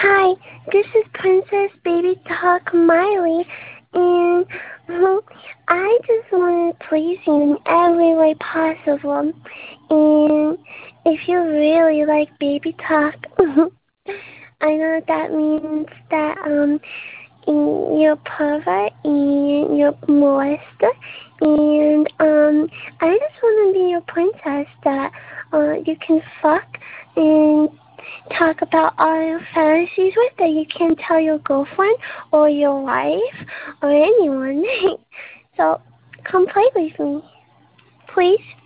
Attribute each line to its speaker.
Speaker 1: Hi, this is Princess Baby Talk Miley, and I just want to please you in every way possible. And if you really like Baby Talk, I know that means that you're a pervert and you're a molester, and I just want to be your princess that you can fuck and talk about all your fantasies with that you can't tell your girlfriend or your wife or anyone. So come play with me, please.